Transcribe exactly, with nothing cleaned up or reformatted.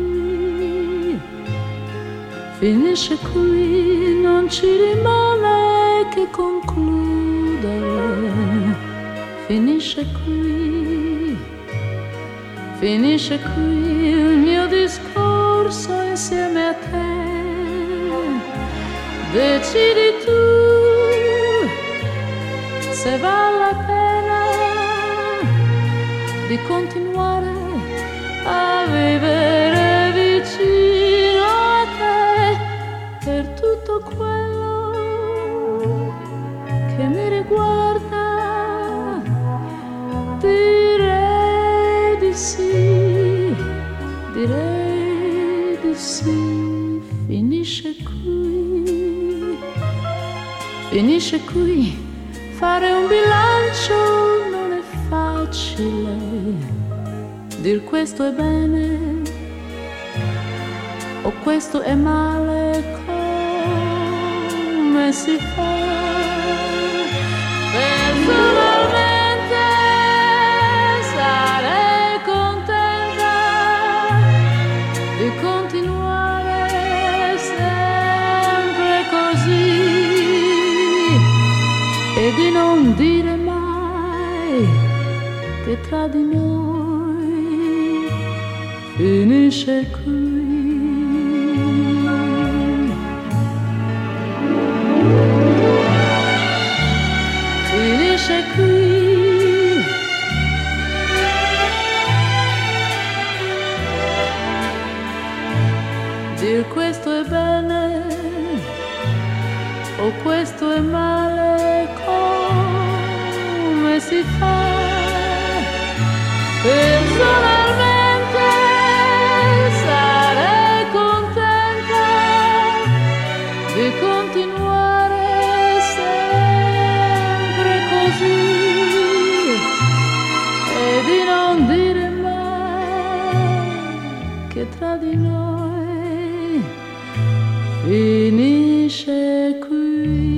qui, finisce qui, non ci rimane che concludere. Finisce qui, finisce qui il mio discorso insieme a te. Decidi tu se vale la pena di continuare a vivere vicino a te per tutto quello che mi riguarda. Direi di sì, direi di sì. Finisce qui, finisce qui. Fare un bilancio non è facile, dir questo è bene o questo è male, come si fa? Personalmente sarei contenta di continuare sempre così e di non dire mai che tra di noi finisce qui. Finisce qui. Dir questo è bene o questo è male, come si fa? Personalmente sarei contenta di continuare sempre così e di non dire mai che tra di noi finisce qui.